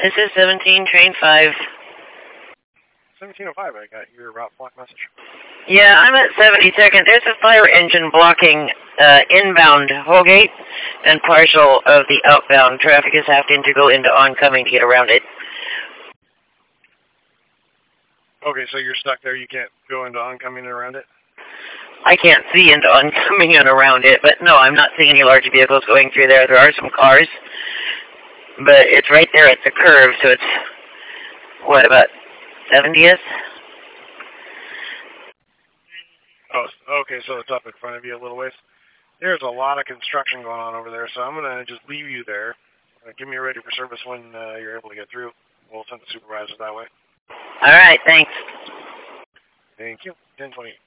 This is 17, train 5. 1705, I got your route block message. Yeah, I'm at 72nd. There's a fire engine blocking inbound Holgate, and partial of the outbound traffic is having to go into oncoming to get around it. Okay, so you're stuck there. You can't go into oncoming and around it? I can't see into oncoming and around it, but no, I'm not seeing any large vehicles going through there. There are some cars, but it's right there at the curve, so it's, what, about 70th? Oh, okay, so it's up in front of you a little ways. There's a lot of construction going on over there, so I'm going to just leave you there. Give me ready for service when you're able to get through. We'll send the supervisor that way. All right, thanks. Thank you. 1028.